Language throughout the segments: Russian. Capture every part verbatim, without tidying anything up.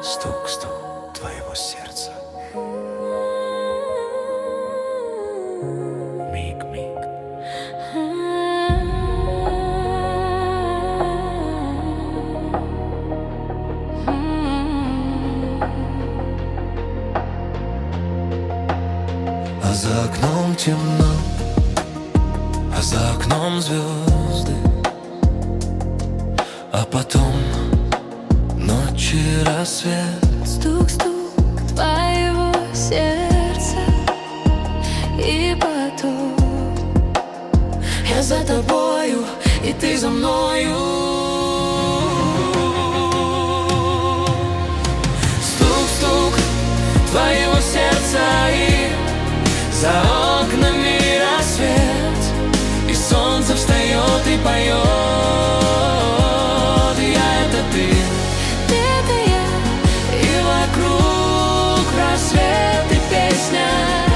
Стук-стук твоего сердца. Миг-миг. А за окном темно, а за окном звезды, а потом ночи рассвет. Стук-стук твоего сердца. И потом я за тобою, и ты за мною. Стук-стук твоего сердца, и за окнами рассвет, и солнце встает и поет. Я — это ты, ты — это я, и вокруг рассвет и песня.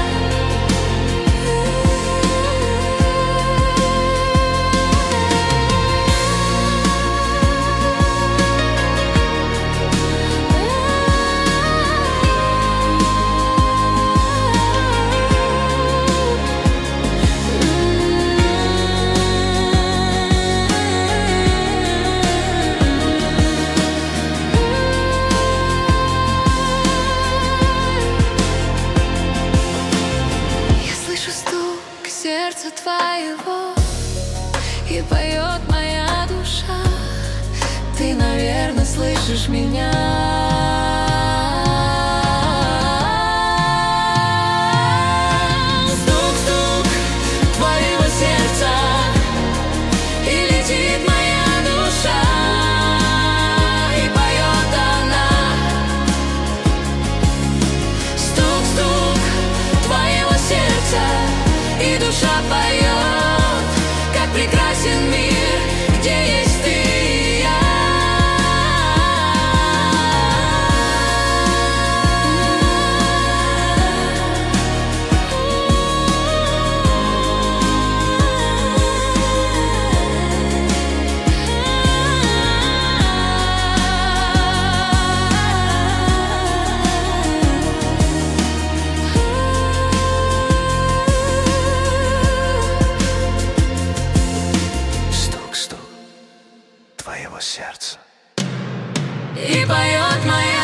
сердца твоего, и поет моя душа. Ты, наверное, слышишь меня. Стук-стук твоего сердца, и летит моя душа, и поет она. Стук-стук твоего сердца, и душа поет, как прекрасен мир, где есть ты и я. Твоего сердца. И поет моя